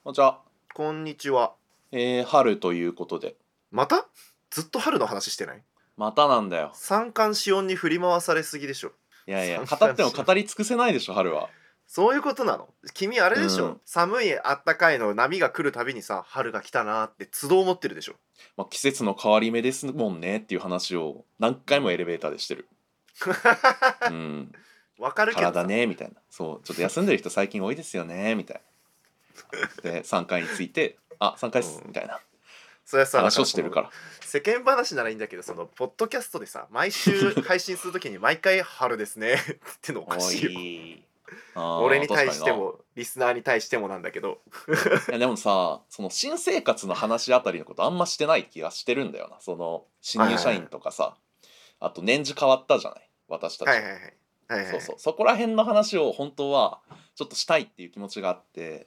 こんにちは。 こんにちは。 春ということで。 またずっと春の話してない？ またなんだよ。 三寒四温に振り回されすぎでしょ。 いやいや、 三語っても寒四温語り尽くせないでしょ、春は。 そういうことなの？君あれでしょ、 うん。 寒いあったかいの波が来るたびにさ、春が来たなーって都度思ってるでしょ。 季節の変わり目ですもんねっていう話を何回もエレベーターでしてる。うん。 わかるけどさ。 体ね、みたいな。そう、ちょっと休んでる人最近多いですよね、みたいな。で、3回について、3回っす、みたいなそれはさ、だ話からをしてるから。 世間話ならいいんだけど、そのポッドキャストでさ、毎週配信するときに毎回春ですねってのおかおしいよ。 い。 俺に対確かにな。 してもリスナーに対してもなんだけど。 いやでもさ、その新生活の話あたりのことあんましてない気がしてるんだよな。その新入社員とかさ、あと年次変わったじゃない、私たち。 はいはいはいはいはいはい。 そうそう、そこら辺の話を本当はちょっとしたいっていう気持ちがあって、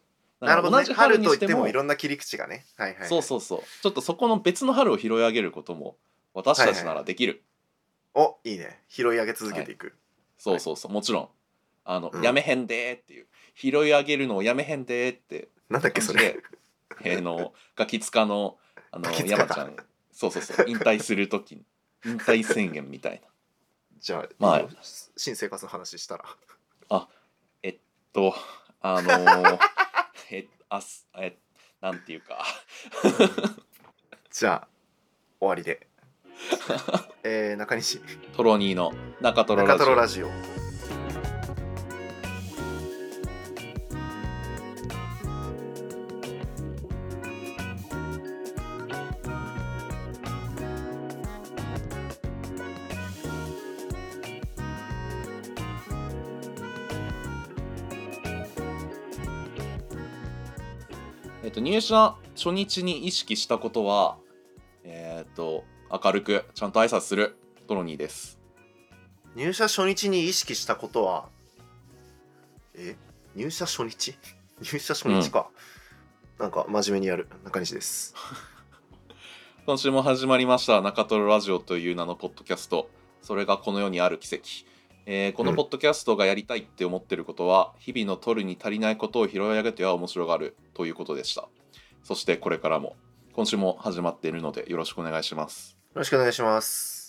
だなるほどね。 から同じ春春といっにしても、 てもいろんな切り口がね。はいはいはい。 そうそうそう、ちょっとそこの別の春を拾い上げることも私たちならできる。 お、いいね。拾い上げ続けていく。 そうそうそう、もちろんやめうん。 へんでーっていう、拾い上げるのをやめへんでーってなんだっけそれ。 感じで、ガキ使のガキ使か。 山ちゃん、そうそうそう、引退する時に引退宣言みたいな。 じゃあ、 まあいいよ。新生活の話したら。 あえっとあのー、えあすえなんていうかじゃあ、終わりで。中西。 トロニーの中トロ中ラジオ。 トロラジオ。 入社初日に意識したことは、明るくちゃんと挨拶するトロニーです。 入社初日に意識したことは、入社初日入社初日か。なんか真面目にやる。中西です。 今週も始まりました中トロラジオという名のポッドキャスト。それがこの世にある奇跡。このポッドキャストがやりたいって思ってることは、日々の取るに足りないことを拾い上げては面白がるということでした。そしてこれからも今週も始まっているのでよろしくお願いします。 よろしくお願いします。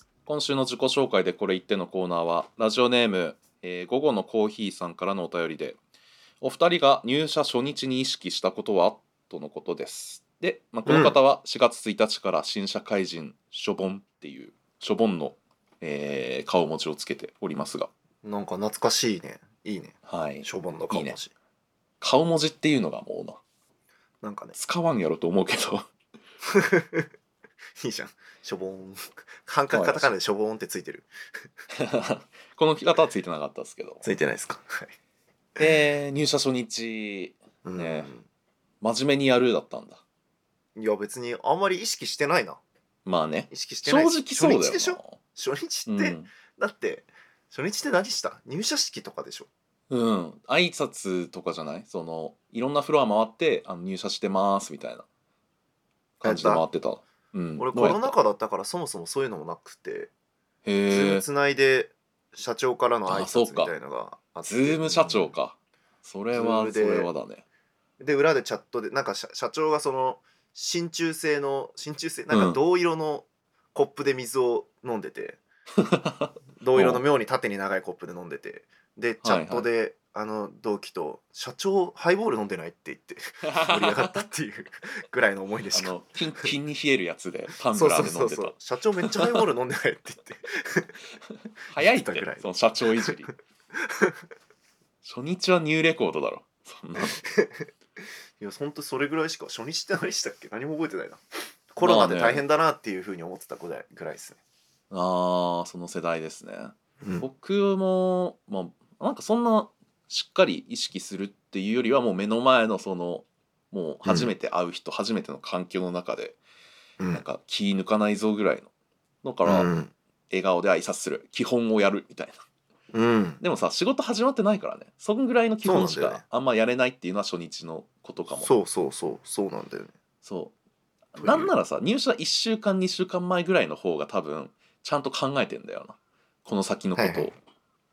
今週の自己紹介でこれ言ってのコーナーはラジオネーム、午後のコーヒーさんからのお便りで、お二人が入社初日に意識したことはとのことです。で、この方は4月1日から新社会人しょぼんっていうしょぼんの、顔文字をつけておりますが、 なんか懐かしいね。いいね。 はい、 しょぼんの顔文字。 いいね。顔文字っていうのがもうなんかね。 使わんやろと思うけどいいじゃん。しょぼーん。半角カタカナでしょぼーんってついてる。 この方はついてなかったですけど、 ついてないですか。はい。 入社初日ね、 うん。 真面目にやるだったんだ。 いや別にあんまり意識してないな。 まあね、 意識してない正直そうだよな。 初日でしょ？初日って、だって初日って何した？入社式とかでしょ？ 挨拶とかじゃない？いろんなフロア回って入社してますみたいな感じで回ってた。 俺コロナ禍だったからそもそもそういうのもなくて、ズームつないで社長からの挨拶みたいのがあって。 ズーム社長か。それはだね。 で裏でチャットでなんか社長がその真鍮製なんか銅色のコップで水を飲んでて、銅色の妙に縦に長いコップで飲んでて、でチャットで、同期と「社長ハイボール飲んでない?」って言って盛り上がったっていうぐらいの思いでしか。 キンキンに冷えるやつでタンブラーで飲んでた。 社長めっちゃハイボール飲んでないって言って早いって、その社長いじり初日はニューレコードだろそんな。 いやほんとそれぐらいしか。初日って何したっけ？何も覚えてないな。コロナで大変だなっていう風に思ってたぐらいですね。 その世代ですね。僕もなんかそんなしっかり意識するっていうよりは、もう目の前のもう初めて会う人、初めての環境の中で、なんか気抜かないぞぐらいのだから、笑顔で挨拶する、基本をやるみたいな。でもさ、仕事始まってないからね、そんぐらいの基本しかあんまやれないっていうのは初日のことかも。 そうなんだよね。 そうなんならさ、入社1週間2週間前ぐらいの方が多分ちゃんと考えてんだよな、この先のことを。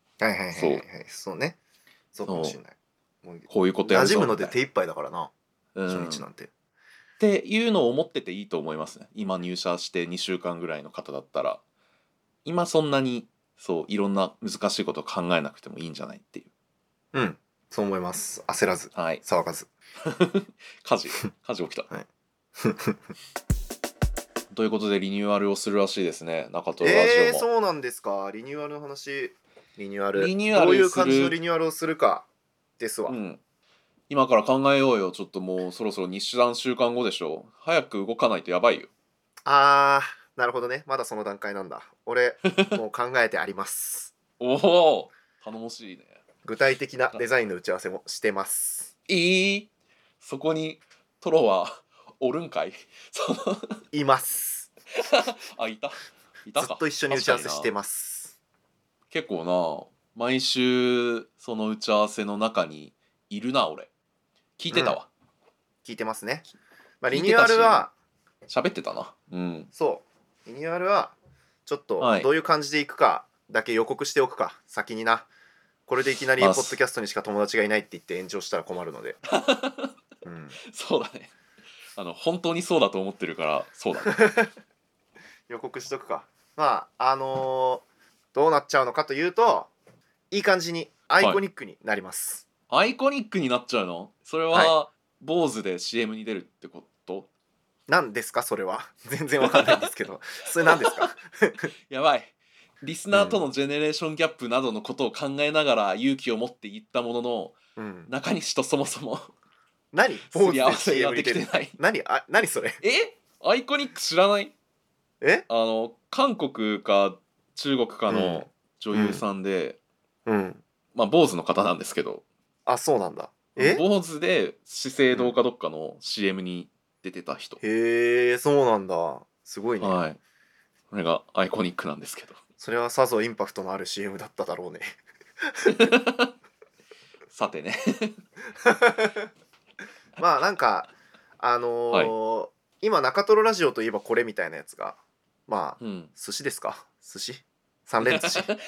そうね。そうかもしれない。 こういうことやるぞ馴染むので手一杯だからな。 初日なんて。 っていうのを思ってていいと思いますね。今入社して2週間ぐらいの方だったら今そんなにそういろんな難しいことを考えなくてもいいんじゃないっていう。 うんそう思います。焦らずはい騒がず火事起きた、 はいということでリニューアルをするらしいですね、中トロラジオも。 そうなんですか。リニューアルの話。リニューアルリニューアルどういう感じのリニューアルをするかですわ。 今から考えようよ。ちょっともうそろそろ3週間後でしょ。早く動かないとやばいよ。 なるほどね。まだその段階なんだ。俺もう考えてありますおお頼もしいね。 具体的なデザインの打ち合わせもしてます。 そこにトロはおるんかいいますあ、いたか。 ずっと一緒に打ち合わせしてます。 結構な、毎週その打ち合わせの中にいるな、俺。聞いてたわ。 聞いてますね。リニューアルは喋ってたな。 そうリニューアルはちょっとはいどういう感じでいくかだけ予告しておくか、先にな。これでいきなりポッドキャストにしか友達がいないって言って炎上したら困るのでそうだね。本当にそうだと思ってるからそうだね予告しとくか。どうなっちゃうのかというと、いい感じにアイコニックになります。 アイコニックになっちゃうの？それは、坊主で CM に出るってこと？ 何ですかそれは。全然わかんないんですけどそれ何ですかやばい。リスナーとのジェネレーションギャップなどのことを考えながら勇気を持って言ったものの、中西とそもそも何すり合わせができてない。 何それアイコニック知らない？ え韓国か中国かの女優さんで、坊主の方なんですけど、 そうなんだ。 坊主で資生堂かどっかの CM に出てた人。 へえ、そうなんだ。すごいね。 はい。これがアイコニックなんですけど。 それはさぞインパクトのある CM だっただろうねさてねなんか今中トロラジオといえばこれみたいなやつが寿司ですか？寿司三連寿司ステ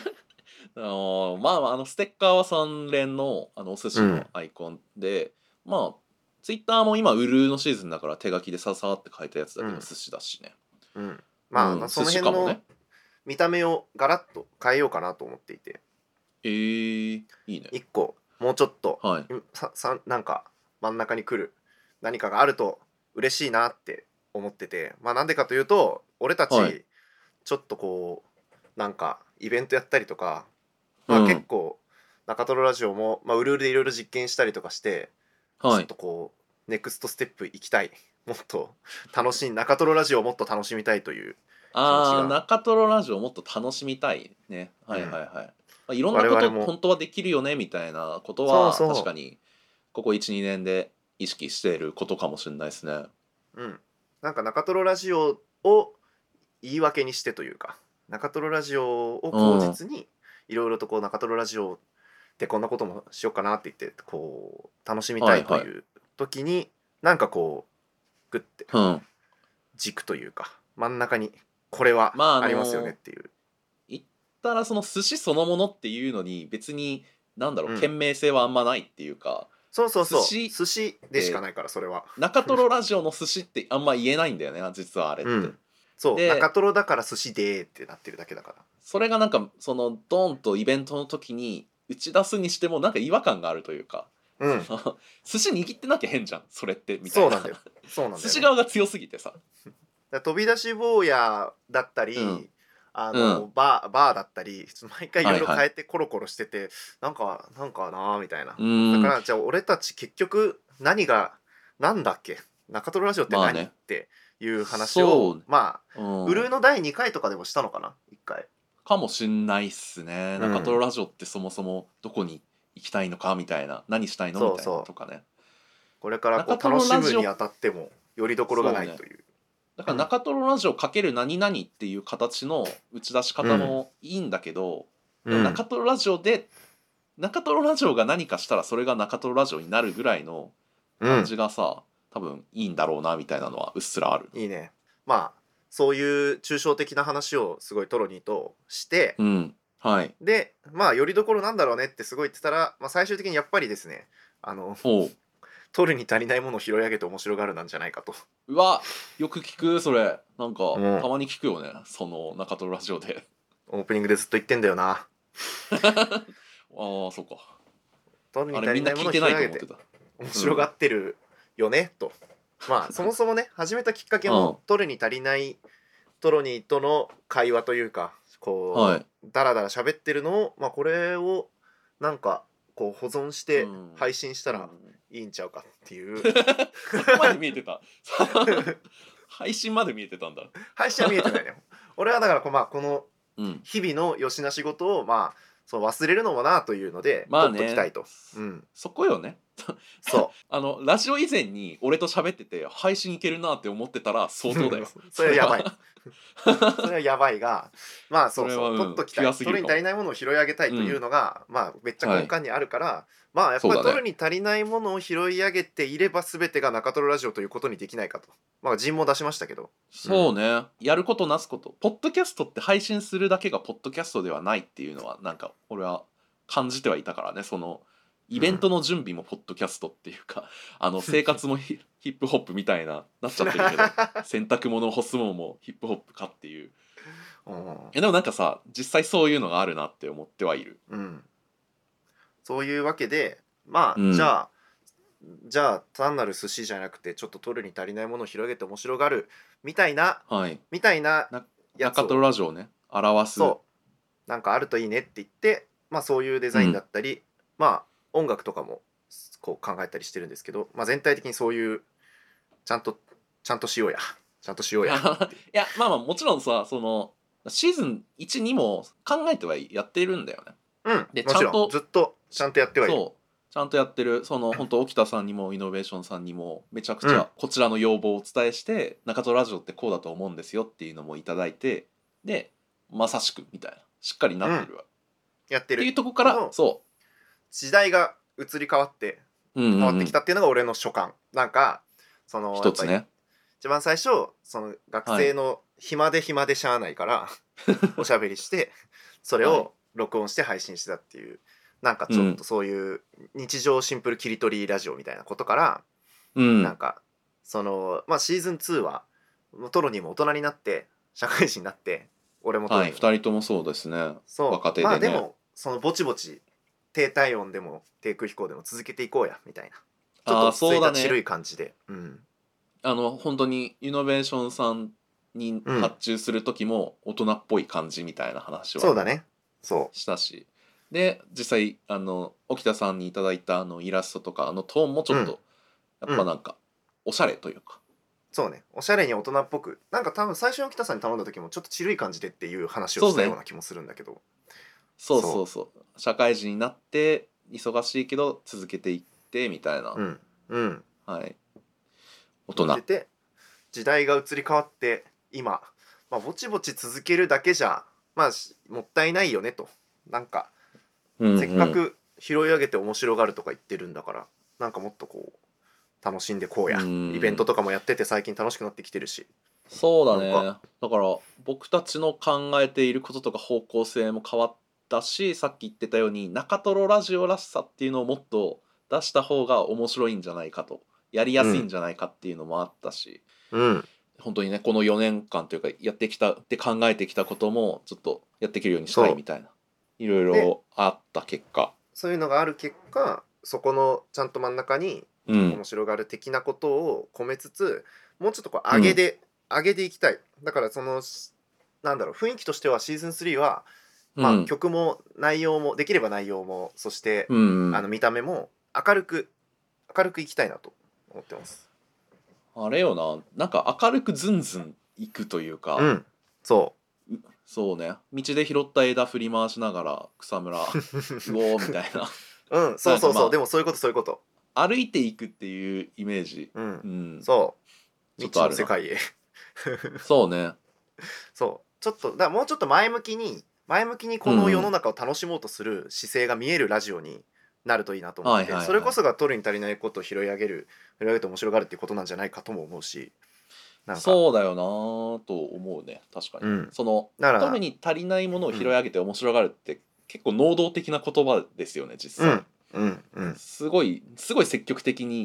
ッカーは三連のお寿司のアイコンで、ツイッターも今ウルーのシーズンだから手書きでささって書いたやつだけど寿司だしね。 その辺の見た目をガラッと変えようかなと思っていて。 いいね。 一個もうちょっと、なんか真ん中に来る何かがあると嬉しいなって思ってて、なんでかというと俺たちちょっとこうなんかイベントやったりとか、結構中トロラジオも、ウルールでいろいろ実験したりとかして、ちょっとこうネクストステップ行きたい、もっと楽しい中トロラジオをもっと楽しみたいという気持ちが。 中トロラジオをもっと楽しみたいね。いろんなこと本当はできるよねみたいなことは確かにここ 1,2 年で意識していることかもしれないですね。 なんか中トロラジオを言い訳にしてというか、中トロラジオを口実にいろいろとこう中トロラジオでこんなこともしようかなって言ってこう楽しみたいという時に、なんかこうグッて軸というか真ん中にこれはありますよねっていう。 言ったらその寿司そのものっていうのに別に懸命性はあんまないっていうか、 寿司でしかないから。それは中トロラジオの寿司ってあんま言えないんだよね実はあれって。 中トロだから寿司でーってなってるだけだから。 それがなんかそのドンとイベントの時に打ち出すにしてもなんか違和感があるというか、寿司握ってなきゃ変じゃんそれってみたいな。 そうなんだよ寿司側が強すぎてさ。 飛び出し坊やだったり、バーだったり毎回いろいろ変えてコロコロしてて、なんかなーみたいな。だからじゃあ俺たち結局なんだっけ中トロラジオって何っていう話をウルーの第2回とかでもしたのかな1回かもしんないっすね。中トロラジオってそもそもどこに行きたいのかみたいな、何したいのみたいなとかね。 これからこう楽しむにあたってもよりどころがないという。 だから中トロラジオ×何々っていう形の打ち出し方もいいんだけど、中トロラジオが何かしたらそれが中トロラジオになるぐらいの感じがさ、多分いいんだろうなみたいなのはうっすらある。 いいね。そういう抽象的な話をすごいトロニーとして、でよりどころなんだろうねってすごい言ってたら、最終的にやっぱりですね取るに足りないものを拾い上げて面白がるなんじゃないかと。 うわ、よく聞くそれ。なんかうんたまに聞くよね、その中トロラジオで。 オープニングでずっと言ってんだよな。 ああ、そうか。 取るにあれみん足りなものをない聞いてな拾い上げていと思ってた。 面白がってるよね、と。まあそもそもね始めたきっかけも取るに足りないトロニーとの会話というか、こはい。 うダラダラ喋ってるのを、まあ、これをなんかこう保存して配信したらいいんちゃうかっていう、 そこまで見えてた。配信まで見えてたんだ。 配信は見えてないね。俺はだからまあこのうん。 日々のよしな仕事をまあそう忘れるのもなというのでまあ撮っときたいね。 と。 そこよね。 そラジオ以前に俺と喋ってて配信いけるなって思ってたら相当だよ。 それはやばい。それはやばいが、まあそうそれはそう、取っときたい。 ピュアすぎるかも取るに足りないものを拾い上げたいというのが、まあめっちゃ根幹にあるから、まあやっぱりそうだね取るに足りないものを拾い上げていれば全てが中トロラジオということにできないかと。まあ陣も出しましたけど。 そうね、やることなすこと。ポッドキャストって配信するだけがポッドキャストではないっていうのはなんか俺は感じてはいたからね。そのイベントの準備もポッドキャストっていうか、生活もヒップホップみたいななっちゃってるけど洗濯物を干すのもヒップホップかっていう。でもなんかさ、実際そういうのがあるなって思ってはいる。 そういうわけでまあ、じゃあ単なる寿司じゃなくてちょっと取るに足りないものを広げて面白がるみたいな、みたいなやつ中トロラジオね表す。 そうなんかあるといいねって言って、まあそういうデザインだったり、まあ音楽とかもこう考えたりしてるんですけど、まあ全体的にそういうちゃんとしようやいやまあもちろんさ、そのシーズン1にも考えてはやってるんだよね。でもちろんずっとちゃんとやってはいる。 そうちゃんとやってる。その本当沖田さんにもイノベーションさんにもめちゃくちゃこちらの要望をお伝えして、中トロラジオってこうだと思うんですよっていうのもいただいて、でまさしくみたいなしっかりなってるわ、 やってるっていうとこから時代が移り変わって変わってきたっていうのが俺の所感。なんかその一つね、 一番最初その学生の暇でしゃあないからおしゃべりしてそれを録音して配信してたっていう、なんかちょっとそういう日常シンプル切り取りラジオみたいなことから、なんかそのまあシーズン2はトロニーも大人になって社会人になって、俺もトロニーも 2人ともそうですね。若手でね。 まあでもそのぼちぼち低体温でも低空飛行でも続けていこうやみたいな、ちょっとそうだね、ちるい感じで、 本当にイノベーションさんに発注する時も大人っぽい感じみたいな話はそうだね、 したし、で実際沖田さんにいただいたイラストとかトーンもちょっとやっぱなんかおしゃれというか、 そうね、おしゃれに大人っぽく、なんか多分最初に沖田さんに頼んだ時もちょっとちるい感じでっていう話をしたような気もするんだけど、 そう社会人になって忙しいけど続けていってみたいな、はい大人で時代が移り変わって今、まあ、ぼちぼち続けるだけじゃまあもったいないよねと、なんか、せっかく拾い上げて面白がるとか言ってるんだから、なんかもっとこう楽しんでこうや、イベントとかもやってて最近楽しくなってきてるし。 そうだね。だから僕たちの考えていることとか方向性も変わったし、さっき言ってたように中トロラジオらしさっていうのをもっと出した方が面白いんじゃないかと、やりやすいんじゃないかっていうのもあったし、本当にねこの4年間というかやってきたって考えてきたこともちょっとやっていけるようにしたいみたいな、いろいろあった結果、 そういうのがある結果、そこのちゃんと真ん中に面白がる的なことを込めつつ、もうちょっとこう上げでいきたい。だからそのなんだろう、雰囲気としてはシーズン3は、まあ、曲も内容もできれば内容も、そして、見た目も明るくいきたいなと思ってます。 あれよな、なんか明るくズンズンいくというか、そうね、道で拾った枝振り回しながら草むらうおーみたいなそうでもそういうこと歩いていくっていうイメージ、 そう未知の世界へそうね、 そうちょっともうちょっと前向きにこの世の中を楽しもうとする姿勢が見えるラジオになるといいなと思って、それこそが取るに足りないことを拾い上げて面白がるっていうことなんじゃないかとも思うし、 なんかそうだよなと思うね。確かに、その取るに足りないものを拾い上げて面白がるって結構能動的な言葉ですよね実際。すごい積極的に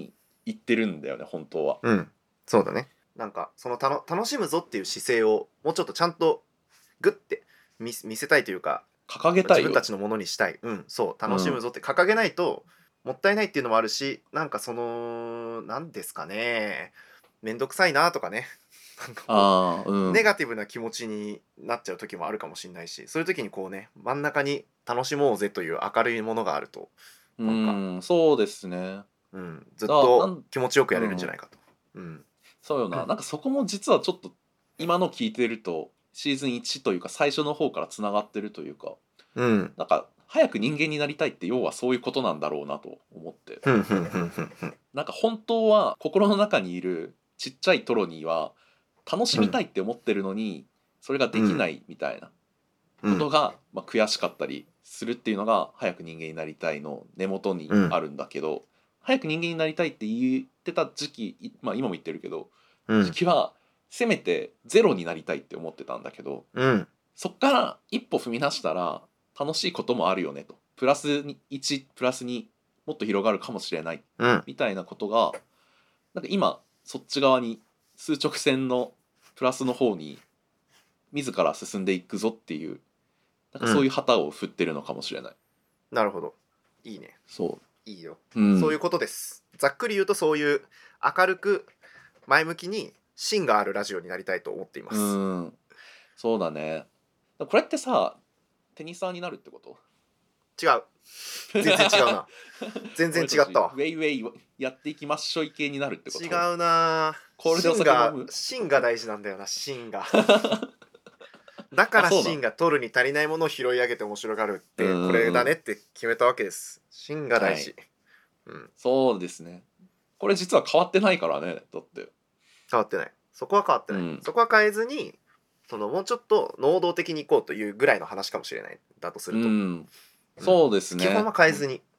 言ってるんだよね本当は。 そうだね。なんかその楽しむぞっていう姿勢をもうちょっとちゃんとグッて見せたいというか、 掲げたいよ。 自分たちのものにしたい。そう楽しむぞって掲げないともったいないっていうのもあるし、なんかそのなんですかね、めんどくさいなとかね、なんかこう、ネガティブな気持ちになっちゃう時もあるかもしれないし、そういう時にこうね、真ん中に楽しもうぜという明るいものがあると、なんかそうですね。 ずっと気持ちよくやれるんじゃないかと。 そうよな。なんかそこも実はちょっと今の聞いてるとシーズン1というか最初の方からつながってるというか、なんか早く人間になりたいって要はそういうことなんだろうなと思って、なんか本当は心の中にいるちっちゃいトロニーは楽しみたいって思ってるのにそれができないみたいなことが、悔しかったりするっていうのが早く人間になりたいの根元にあるんだけど、早く人間になりたいって言ってた時期、今も言ってるけど、時期はせめてゼロになりたいって思ってたんだけど、そっから一歩踏み出したら楽しいこともあるよねと、プラスに1プラス2もっと広がるかもしれない、みたいなことがなんか今そっち側に数直線のプラスの方に自ら進んでいくぞっていう、なんかそういう旗を振ってるのかもしれない。 なるほど、いいね。 そういいよ、そういうことです。ざっくり言うとそういう明るく前向きに芯があるラジオになりたいと思っています。 そうだね。これってさテニサーになるってこと？ 違う、全然違うな。全然違ったわ。 ウェイウェイやっていきましょい系になるってこと？ 違うな。 これでお酒飲む？ 芯が大事なんだよな、芯が。だから芯が取るに足りないものを拾い上げて面白がるってこれだねって決めたわけです。芯が大事、 そうですね。これ実は変わってないからね。だって変わってない、そこは変わってない、そこは変えずにそのもうちょっと能動的にいこうというぐらいの話かもしれない、だとすると、 そうですね。 基本は変えずに、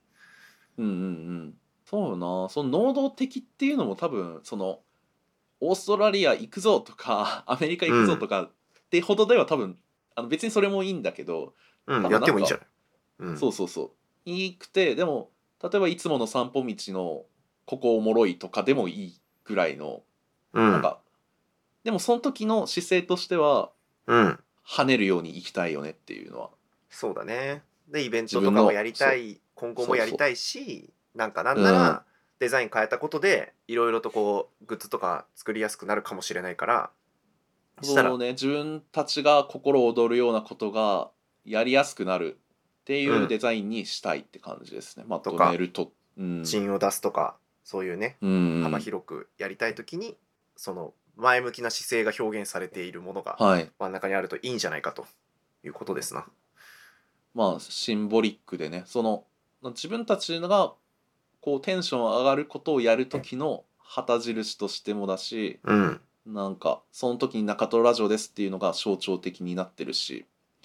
そうよな。その能動的っていうのも多分そのオーストラリア行くぞとかアメリカ行くぞとかってほどでは多分別にそれもいいんだけど、 やってもいいんじゃない、 そういいくて、でも例えばいつもの散歩道のここおもろいとかでもいいぐらいの、なんかでもその時の姿勢としては、跳ねるように行きたいよねっていうのは。 そうだね。でイベントとかもやりたい、今後もやりたいし、なんならデザイン変えたことでいろいろとこうグッズとか作りやすくなるかもしれないから、 そうね、自分たちが心躍るようなことがやりやすくなるっていうデザインにしたいって感じですね。まとめると、 芯を出すとかそういうね、幅広くやりたい時にその前向きな姿勢が表現されているものが真ん中にあるといいんじゃないかということですな。 シンボリックでね、その自分たちがこうテンション上がることをやる時の旗印としてもだし、なんかその時に中トロラジオですっていうのが象徴的になってるし、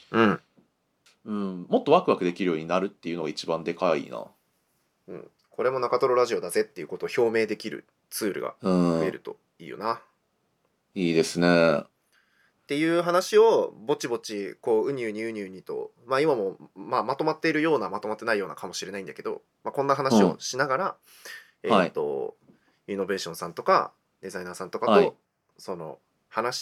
もっとワクワクできるようになるっていうのが一番でかいな。 これも中トロラジオだぜっていうことを表明できるツールが増えるといいよな。 いいですね。 っていう話をぼちぼちこううにうにうにうにと、今もまとまっているようなまとまってないようなかもしれないんだけど、こんな話をしながら、イノベーションさんとかデザイナーさんとかと、その話して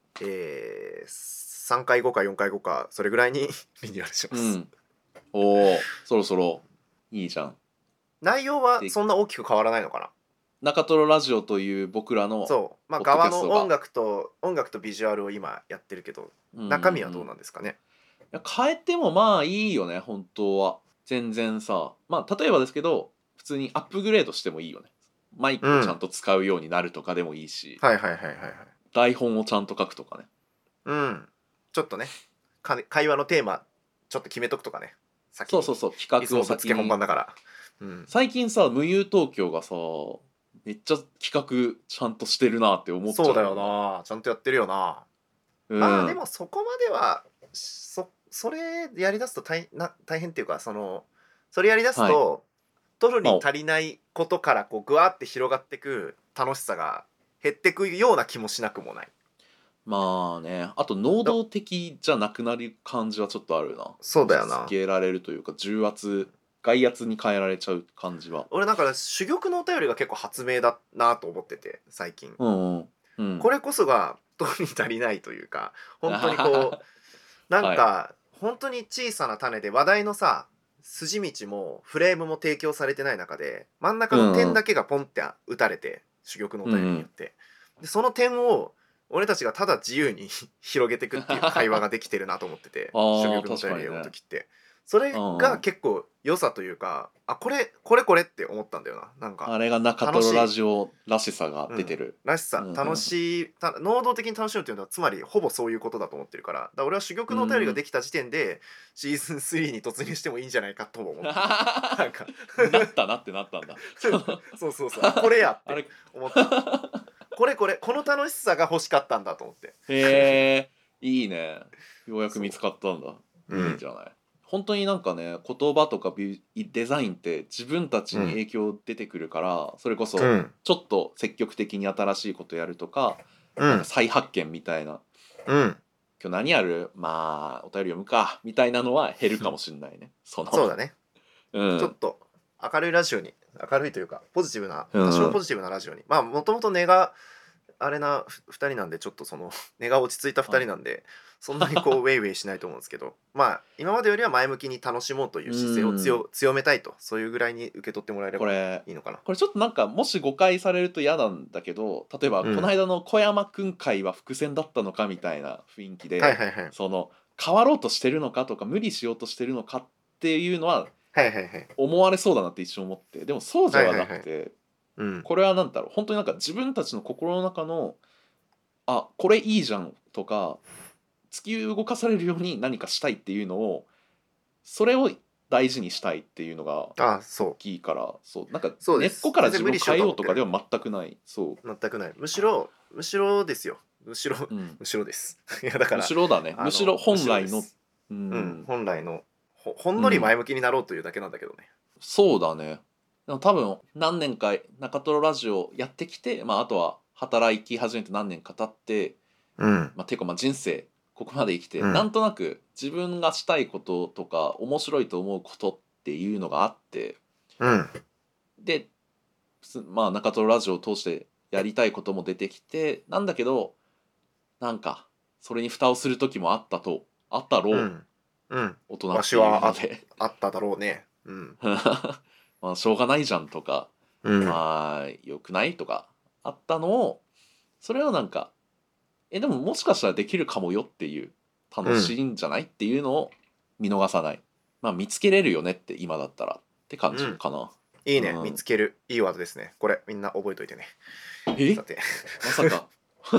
、3回後か4回後かそれぐらいにリニューアルします。 おお、そろそろいいじゃん。 内容はそんな大きく変わらないのかな。 中トロラジオという僕らの側の音楽とビジュアルを今やってるけど、中身はどうなんですかね。 変えてもまあいいよね本当は。全然さ、例えばですけど普通にアップグレードしてもいいよね。マイクをちゃんと使うようになるとかでもいいし、台本をちゃんと書くとかね。 ちょっとね、会話のテーマちょっと決めとくとかね。 そう企画を先に本番だから、 最近さ無友東京がさめっちゃ企画ちゃんとしてるなって思っちゃう。 そうだよな、ちゃんとやってるよな。でもそこまではそれやりだすと大変っていうか、それやりだすと、取るに足りないことからこうグワーって広がってく楽しさが減ってくような気もしなくもない。 あと能動的じゃなくなる感じはちょっとあるな。 そうだよな。 つけられるというか重圧外圧に変えられちゃう感じは。 俺だから珠玉のお便りが結構発明だなと思ってて最近、 うんうんこれこそがどうに足りないというか、本当にこうなんか、 は本当に小さな種で話題のさ筋道もフレームも提供されてない中で真ん中の点だけがポンって打たれて、珠玉のお便りによって、でその点を俺たちがただ自由に広げていくっていう会話ができてるなと思っててあー珠玉のお便りを読む時って、それが結構良さというか、あこれって思ったんだよな。なんかあれが中トロラジオらしさが出てる、 らしさ、楽しい能動的に楽しむっていうのはつまりほぼそういうことだと思ってるから、だから俺は珠玉のお便りができた時点でシーズン3に突入してもいいんじゃないかとも思ってなんかなってなったんだそうあこれやっあれて思ったこの楽しさが欲しかったんだと思って。 へえいいね、ようやく見つかったんだ。 そういいんじゃない、本当になんかね、言葉とかデザインって自分たちに影響出てくるから、それこそちょっと積極的に新しいことやるとか、なんか再発見みたいな、今日何やる、まあお便り読むかみたいなのは減るかもしれないね。そうだね、 ちょっと明るいラジオに、明るいというかポジティブな、多少ポジティブなラジオに、まあもともと根があれな2人なんで、ちょっとその根が落ち着いた2人なんで、そんなにこうウェイウェイしないと思うんですけどまあ今までよりは前向きに楽しもうという姿勢を強めたいと、そういうぐらいに受け取ってもらえればいいのかな。 これちょっとなんかもし誤解されると嫌なんだけど、例えばこの間の小山くん会は伏線だったのかみたいな雰囲気で、その変わろうとしてるのかとか無理しようとしてるのかっていうのは思われそうだなって一瞬思って、でもそうじゃなくて、これは何だろう、本当になんか自分たちの心の中のあこれいいじゃんとか、突き動かされるように何かしたいっていうのを、それを大事にしたいっていうのが大きいから、そうなんか根っこから自分を変えようとかでは全くない。 全くない。むしろですよ。むしろです。いやだからむしろだね。むしろ本来の本来のほんのり前向きになろうというだけなんだけどね。 そうだね。でも多分何年か中トロラジオやってきて、まああとは働き始めて何年か経って、ていうかまあ人生ここまで生きて、なんとなく自分がしたいこととか面白いと思うことっていうのがあって、でまあ中トロラジオを通してやりたいことも出てきて、なんだけどなんかそれに蓋をする時もあったろう、大人っていうのであっただろうね。 まあしょうがないじゃんとか、まあよくないとかあったのを、それをなんかでももしかしたらできるかもよっていう、楽しいんじゃないっていうのを見逃さない、まあ見つけれるよねって今だったらって感じかな。 いいね、見つける、いいワードですね。これみんな覚えといてね。さてまさか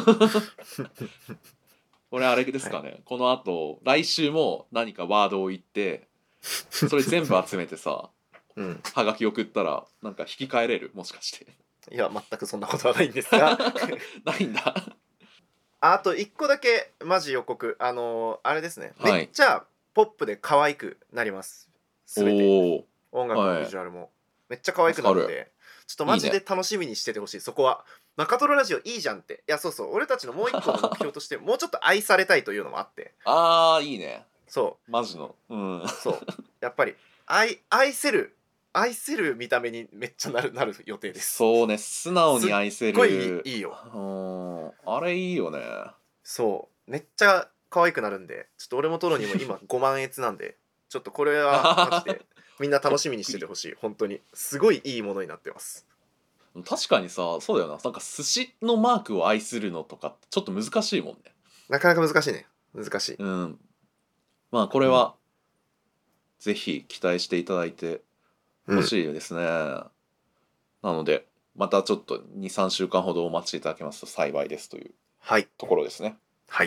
これあれですかね、このあと来週も何かワードを言ってそれ全部集めてさはがき送ったらなんか引き換えれる、もしかして。 いや全くそんなことはないんですがないんだ。 あと1個だけマジ予告、あれですね、めっちゃポップで可愛くなります。全て音楽のビジュアルもめっちゃ可愛くなるので、ちょっとマジで楽しみにしててほしい。そこは中トロラジオいいじゃんって。いやそうそう、俺たちのもう一個の目標としてもうちょっと愛されたいというのもあって、 いいね。 そうマジのそうやっぱり愛せる見た目にめっちゃなる予定です。 そうね、素直に愛せる。 すっごいいいよ。 あれいいよね。 そうめっちゃ可愛くなるんで、ちょっと俺もトロにも今5万円なんでちょっとこれはマジでみんな楽しみにしててほしい。本当にすごいいいものになってます。 確かにさ、そうだよな、なんか寿司のマークを愛するのとかちょっと難しいもんね。 なかなか難しいね。難しい。 まあこれは、ぜひ期待していただいてほしいですね。なのでまたちょっと 2,3 週間ほどお待ちいただけますと幸いですというところですね。 はい。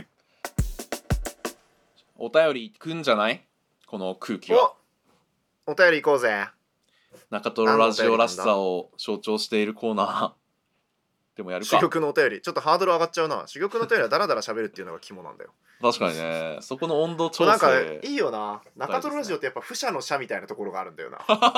お便りいくんじゃない？この空気は。 お便り行こうぜ。 中トロラジオらしさを象徴しているコーナーでもやるか。 珠玉のお便りちょっとハードル上がっちゃうな。珠玉のお便りはダラダラ喋るっていうのが肝なんだよ。 確かにね、そこの温度調整なんかいいよな。中トロラジオってやっぱ不者の者みたいなところがあるんだよな。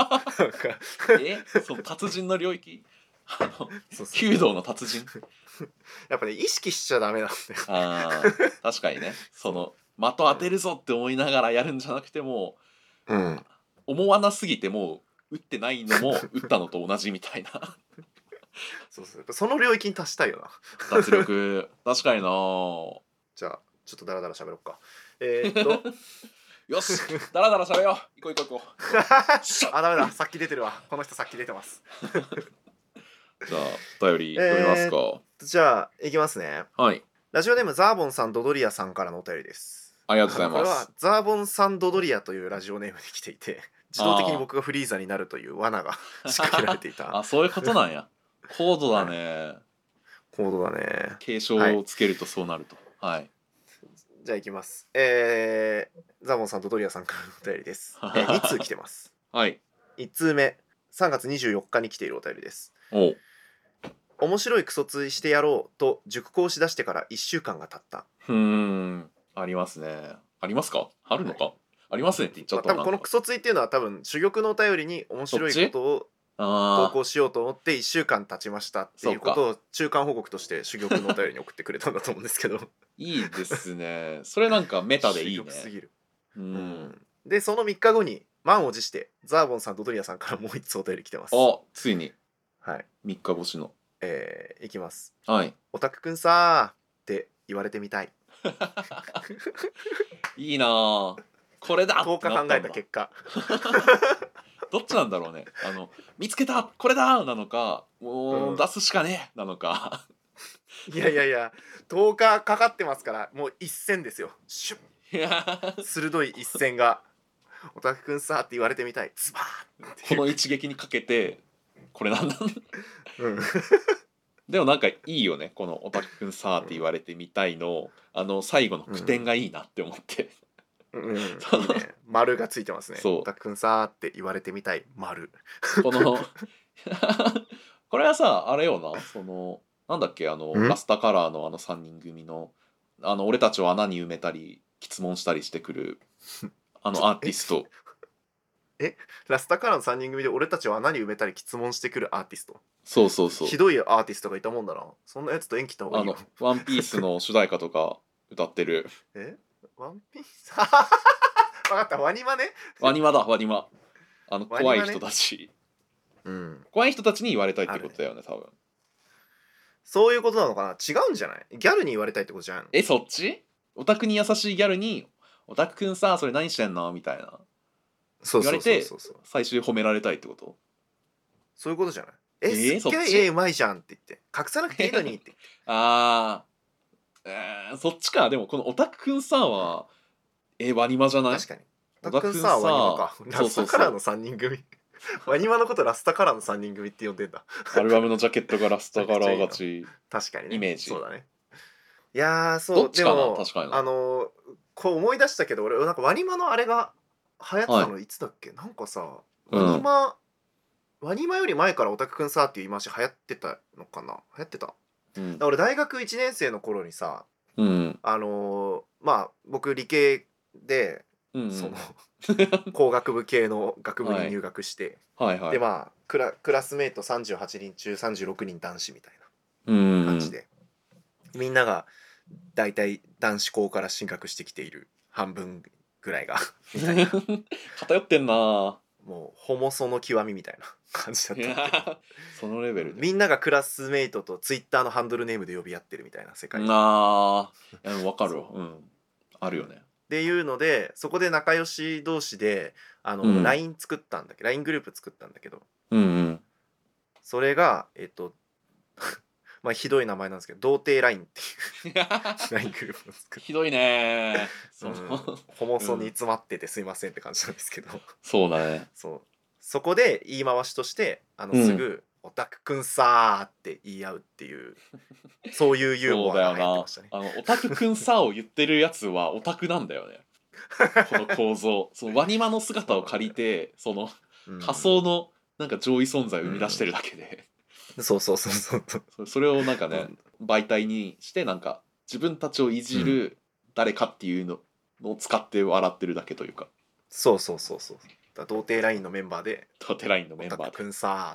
そう達人の領域弓道の達人やっぱね意識しちゃダメなんだよ。 確かにね、その的当てるぞって思いながらやるんじゃなくても、 思わなすぎてもう打ってないのも打ったのと同じみたいなそうそう、やっぱその領域に達したいよな。 脱力確かにな。 じゃあちょっとダラダラ喋ろうか。 よしだらだらしゃべよう。行こう行こう行こあ、ダメだ、さっき出てるわ。この人さっき出てます。 う。じゃあお便り読みますか。 じゃあいきますね。 はい、 ラジオネームザーボンさんドドリアさんからのお便りです。 ありがとうございこれはます。 ザーボンさんドドリアというラジオネームで来ていて、自動的に僕がフリーザになるという罠が仕掛けられていたあ、そういうことなんや。高度だね。 コードだね。 継承をつけるとそうなると。はい。 じゃあいきます。ザーボンさんとドリアさんからのお便りです。2通来てます。 はい。 1通目、3月24日に来ているお便りです。 おう。 面白いクソツイしてやろうと熟考しだしてから1週間が経った。 ありますね。ありますか？あるのか？ありますねって言っちゃったな。 多分このクソツイっていうのは多分珠玉のお便りに面白いことを投稿しようと思って1週間経ちましたっていうことを中間報告として珠玉のお便りに送ってくれたんだと思うんですけどいいですね。それなんかメタでいいね。 珠玉すぎる。 うんでその3日後に満を持してザーボンさんとドリアさんからもう1つお便り来てます。 あ、ついにはい、 3日越しの。 いきます。 はい。 オタクくんさーって言われてみたい。 いいなぁ。これだ 10日考えた結果どっちなんだろうね。見つけたこれだなのか、もう出すしかねえなのか。 いやいやいや10日かかってますから、もう一戦ですよ。シュッいや鋭い一戦がオタクくんさーって言われてみたい。ズバーってこの一撃にかけてこれなんだ。 うんでもなんかいいよね、このオタクくんさーって言われてみたいの最後の句点がいいなって思って、 いいね。丸がついてますね。 そうオタクくんさーって言われてみたい丸。 このこれはさあれよな、なんだっけラスタカラーの3人組の俺たちを穴に埋めたり質問したりしてくるアーティスト。 ラスタカラーの3人組で俺たちは穴に埋めたり質問してくるアーティスト。 そうそうそう。 ひどいアーティストがいたもんだな。そんなやつと縁切った方がいいよ。 ワンピースの主題歌とか歌ってるワンピース分かった、ワニマね。 ワニマだ、ワニマ。 ワニマね怖い人たち。怖い人たちに言われたいってことだよね、多分。 そういうことなのかな。違うんじゃない？ギャルに言われたいってことじゃん。 そっち？オタクに優しいギャルにオタクくんさそれ何してんのみたいなそう言われて最終褒められたいってこと？ そういうことじゃない？すっげえうまいじゃんって言って隠さなくていいのにってそっちか。でもこのオタクくんさはワニマじゃない？ 確かにオタクくんさはワニマか。ラスタカラーの3人組ワニマのことラスタカラーの3人組って呼んでんだ。 アルバムのジャケットがラスタカラーがち確かにね、 イメージ。 そうだね。いやーそうどっちかな。 でも確かにこう思い出したけど、俺なんかワニマのあれが流行ったのいつだっけ、なんかさワニマより前からオタクくんさっていう言い回し流行ってたのかな。流行ってた、俺大学1年生の頃にさ、まあ僕理系で、その工学部系の学部に入学して、でまあクラスメート38人中36人男子みたいな感じで、みんながだいたい男子校から進学してきている半分ぐらいがみたいな偏ってんな。 もうホモソの極みみたいな感じだったそのレベルでみんながクラスメイトとツイッターのハンドルネームで呼び合ってるみたいな世界。 わかるわ。あるよね。 っていうのでそこで仲良し同士でLINE 作ったんだけど LINE グループ作ったんだけど、それがまあひどい名前なんですけど童貞 LINE っていう LINE グループを作ってひどいねホモソに詰まっててすいませんって感じなんですけどそうだね。 そこで言い回しとしてすぐオタクくんさーって言い合うっていうそういうユーモアが入ってましたね。 オタクくんさを言ってるやつはオタクなんだよね。この構造、そのワニマの姿を借りてその仮想のなんか上位存在を生み出してるだけで、 そうそれをなんかね、媒体にしてなんか自分たちをいじる誰かっていうのを使って笑ってるだけというか、 そう童貞ラインのメンバーで童貞ラインのメンバーでオタクくんさーって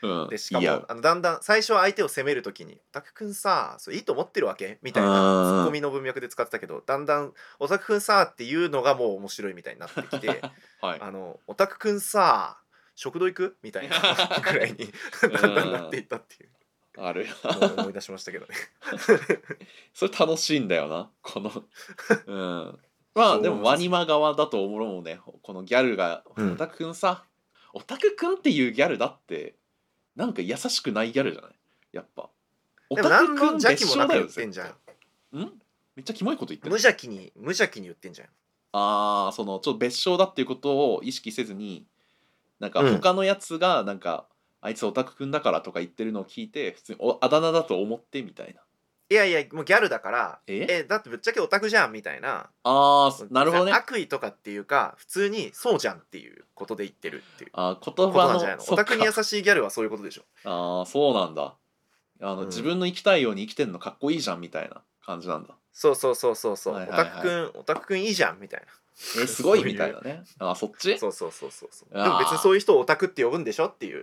うんでしか言い合うもだんだん最初は相手を責めるときに「オタクくんさそれいいと思ってるわけ?」みたいなツッコミの文脈で使ってたけど、だんだん「オタクくんさ」っていうのがもう面白いみたいになってきてはいオタクくんさ食堂行くみたいなぐらいにだんだんなっていったっていうある思い出しましたけどね。 それ楽しいんだよなこのうんまあでもワニマ側だと思うね。このギャルが「オタクくんさ、オタクくんっていうギャルだってなんか優しくないギャルじゃないやっぱ。オでもタクく何のん別邪気もなく称だよ言ってんじゃん。 めっちゃキモいこと言ってる。 無邪気に言ってんじゃん。 そのちょっと別称だっていうことを意識せずになんかうん他のやつがなんか、あいつオタクくんだからとか言ってるのを聞いて普通にあだ名だと思ってみたいな。 いやいやもうギャルだからえだってぶっちゃけオタクじゃんみたいな。 なるほどね。 悪意とかっていうか普通にそうじゃんっていうことで言ってるっていう言こと葉のなんじゃないの。オタクに優しいギャルはそういうことでしょ。 そうなんだ。 うん自分の生きたいように生きてんのかっこいいじゃんみたいな感じなんだ。 そうそうそうそうそう、 はいはいはいオタクくんいいじゃんみたいな。 すごいそういうみたいなね。そっちそうそうそうそうそう。 あーでも別にそういう人をオタクって呼ぶんでしょっていう。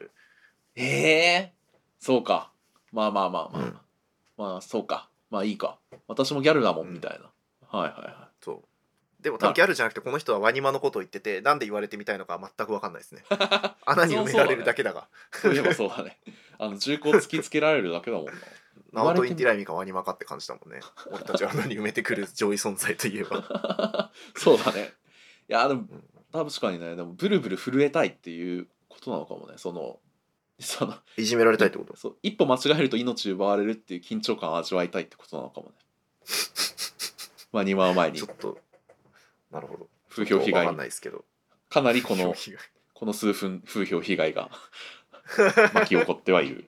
そうか。まあうんまあそうか。まあいいか。私もギャルだもんうんみたいな。はいはいはそうでも多分ギャルじゃなくてこの人はワニマのことを言っててなんで言われてみたいのか全く分かんないですね。穴に埋められるだけだが。 い。そういえばそうだね。銃口突きつけられるだけだもんな。 ナオト・インティライミかワニマかって感じだもんね。俺たちは穴に埋めてくる上位存在といえば。 そうだね。いやでもん確かにね、でもブルブル震えたいっていうことなのかもね。 いじめられたいってことそう一歩間違えると命奪われるっていう緊張感を味わいたいってことなのかもね。まあ2話前にちょっとなるほど。 風評被害わかんないですけど。 かなりこの風評被害この数分風評被害が巻き起こってはいる。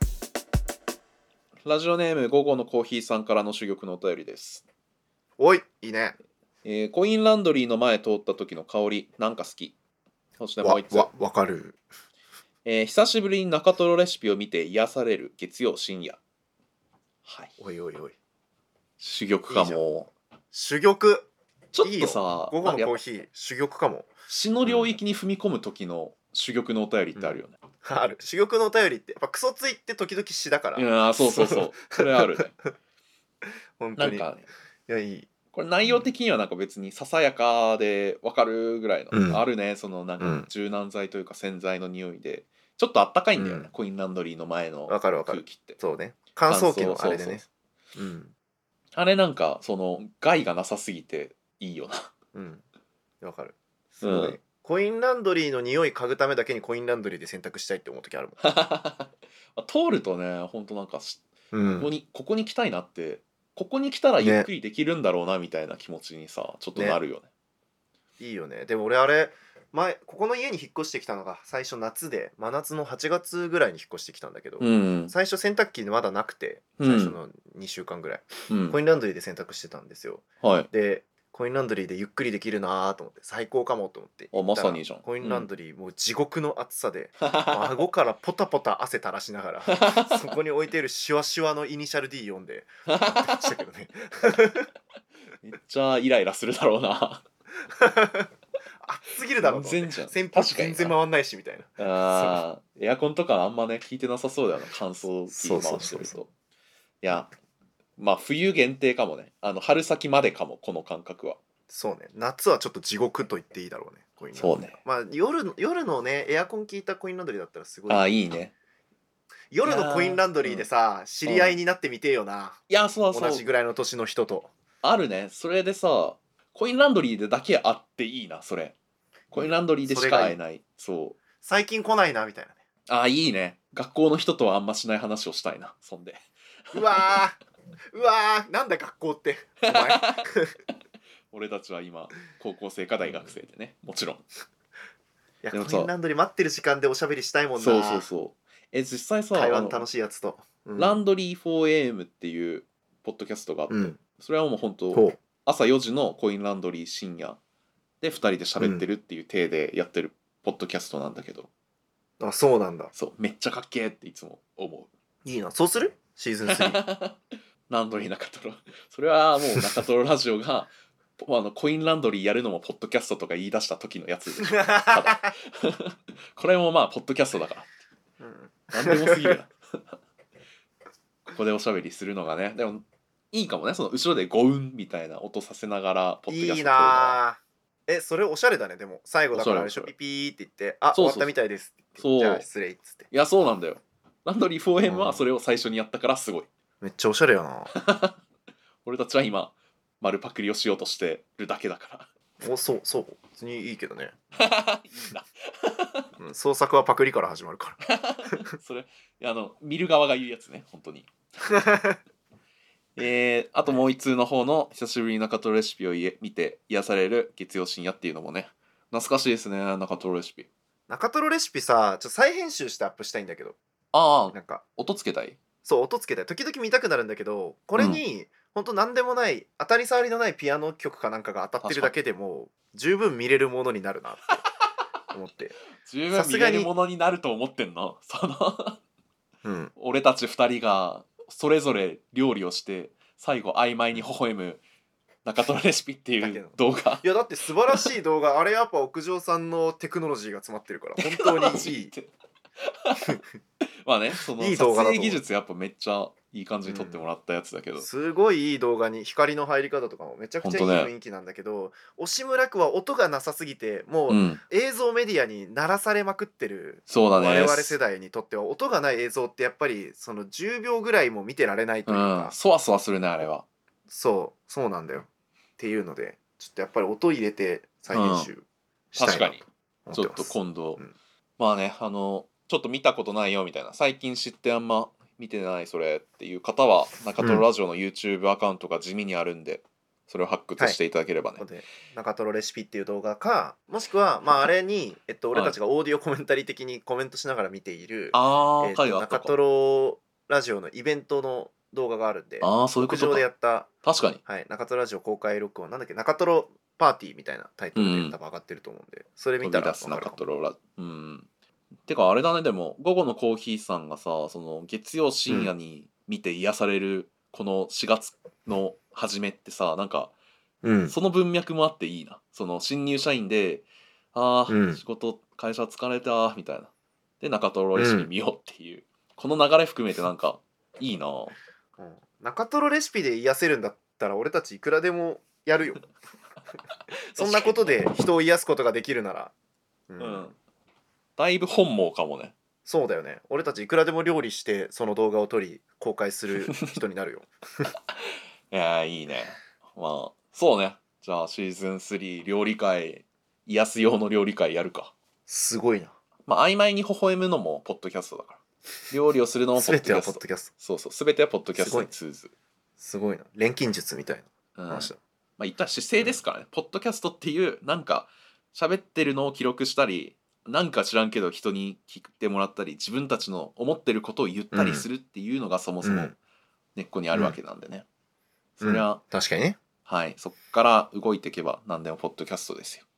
ラジオネーム午後のコーヒーさんからの珠玉のお便りです。 おいいいね。 コインランドリーの前通った時の香りなんか好き。そしてもう一つ、 わかる。 久しぶりに中トロレシピを見て癒される月曜深夜。はい。 おいおいおい。 珠玉かも。 珠玉。 ちょっとさ、 午後のコーヒー珠玉かも。 詩の領域に踏み込む時の珠玉のお便りってあるよね。 ある。珠玉のお便りってやっぱクソついって時々詩だからいやそうそうそう。それあるね。 本当に。 なんかね、 いやいい。 これ内容的にはなんか別にささやかでわかるぐらいの、 うんあるね、そのなんうんか柔軟剤というか洗剤の匂いでちょっとあったかいんだよね、 うんコインランドリーの前のわかるわかる。 空気って。 そうね。乾燥機のあれでねそうそう。そううん。 あれなんかその害がなさすぎていいよな。 うん。わかる。すごい。コインランドリーの匂い嗅ぐためだけにコインランドリーで洗濯したいって思う時あるもん。 通るとね、ほんとなんかうん。 ここに来たいなって、ここに来たらゆっくりできるんだろうなみたいな気持ちにさ、ちょっとなるよね。 いいよね。でも俺あれここの家に引っ越してきたのが最初夏で真夏の8月ぐらいに引っ越してきたんだけど、 うん。 最初洗濯機まだなくてうん最初の2週間ぐらい、 うんコインランドリーで洗濯してたんですよ。 はい。 でコインランドリーでゆっくりできるなと思って最高かもと思って行ったらまさにじゃんコインランドリーもう地獄の暑さで、顎からポタポタ汗垂らしながらそこに置いてるシュワシュワのイニシャル D 読んでやってましたけどね。 めっちゃイライラするだろうな。 暑すぎるだろうと思って全然じゃん扇風機確かにな全然回んないしみたいな。 エアコンとかあんまね効いてなさそうだよな、乾燥機そうそう回してるそうと。いやまあ冬限定かもね。春先までかも、この感覚は。 そうね、夏はちょっと地獄と言っていいだろうね、コインランドリー。 そうね。 まあ夜のねエアコン効いたコインランドリーだったらすごい。 いいね。 夜のコインランドリーでさ、知り合いになってみてえよな。 いやそうそう同じぐらいの年の人と。 あるね。それでさ、コインランドリーでだけ会っていいな、それ。コインランドリーでしか会えない。そう。 最近来ないなみたいなね。 いいね。学校の人とはあんましない話をしたいな、そんで。 うわなんだ学校ってお前。 俺たちは今高校生か大学生でね、もちろん。 いやでもさコインランドリー待ってる時間でおしゃべりしたいもんな。 そうそうそう。実際さ、 会話の楽しいやつと、 ランドリー 4AM っていうポッドキャストがあって、それはもう本当ほう朝4時のコインランドリー深夜で2人で喋ってるっていう体でやってるポッドキャストなんだけど、 あそうなんだ。 そうめっちゃかっけーっていつも思いいな。そうするシーズン3。 う。ランドリー中トロ、それはもう中トロラジオがコインランドリーやるのもポッドキャストとか言い出した時のやつでただこれもまあポッドキャストだから、 なんでもすぎるなここでおしゃべりするのがね。でもいいかもね、その後ろでゴウンみたいな音させながらポッドキャいいスト撮るのは。 なぁ。それおしゃれだね。でも最後だからあれでしょ、 おしゃれピピーって言って「あ、終わっそうそうそうたみたいです」って言ってそうじゃあ失礼っつって。 いやそうなんだよ。ランドリー 4M はそれを最初にやったからすごい。 めっちゃおしゃれやな。 俺たちは今丸パクリをしようとしてるだけだかそうそう別にいいけどね、 らいいんだ創作はパクリから始まるかそれ見る側が言うやつね本当にら。 あともう一通の方の久しぶりに中トロレシピを見て癒される月曜深夜っていうのもね懐かしいですね。中トロレシピ。 中トロレシピさ、ちょっと再編集してアップしたいんだけど、 ああなんか音つけたい。 そう音つけたい。時々見たくなるんだけど、これに、ほんと何でもない当たり障りのないピアノ曲かなんかが当たってるだけでも十分見れるものになるなって思って十分見れるものになると思ってんのその俺たち2人がそれぞれ料理をして最後曖昧に微笑む中トロレシピっていう動画。 いやだって素晴らしい動画あれやっぱ屋上さんのテクノロジーが詰まってるから本当にいいまあね、そのいい動画だと思う撮影技術やっぱめっちゃいい感じに撮ってもらったやつだけど、 すごいいい動画に光の入り方とかもめちゃくちゃいいほんとね雰囲気なんだけど、押村区は音がなさすぎてもううん映像メディアに鳴らされまくってるそうだね。 我々世代にとっては音がない映像ってやっぱりその10秒ぐらいも見てられないというか、 そわそわするねあれは。 そうなんだよっていうのでちょっとやっぱり音入れて再編集したいな確かにちょっとと思ってます。 今度、 うんまあねちょっと見たことないよみたいな、最近知ってあんま見てないそれっていう方は中トロラジオの YouTube アカウントが地味にあるんで、それを発掘していただければね、 ので中トロレシピっていう動画か、もしくはまああれに、俺たちがオーディオコメンタリー的にコメントしながら見ている、 回があったか。 中トロラジオのイベントの動画があるんで、 そういうことか。 屋上でやった確かに、 中トロラジオ公開録音なんだっけ、中トロパーティーみたいなタイトルで多分上がってると思うんで、それ見たら飛び出す分かるかも。 中トロラてかあれだね、でも午後のコーヒーさんがさ、その月曜深夜に見て癒されるこの4月の初めってさ、なんかその文脈もあっていいな。その新入社員で仕事会社疲れたみたいなで中トロレシピ見ようっていう、この流れ含めてなんかいいな。 中トロレシピで癒せるんだったら俺たちいくらでもやるよそんなことで人を癒すことができるなら、 だいぶ本望かもね。 そうだよね。俺たちいくらでも料理してその動画を撮り公開する人になるよいやいいね。まあそうね、じゃあシーズン3料理会、癒す用の料理会やるか。 すごいな。 まあ曖昧に微笑むのもポッドキャストだから、料理をするのもポッドキャスト。全てはポッドキャスト。そうそう、全てはポッドキャストに通ず。 すごいな。錬金術みたいな話だ。 まあ言ったら姿勢ですからね、ポッドキャストっていうなんか喋ってるのを記録したり、なんか知らんけど人に聞いてもらったり、自分たちの思ってることを言ったりするっていうのがそもそも根っこにあるわけなんでね、それは確かにね。 はい、そっから動いていけば何でもポッドキャストですよ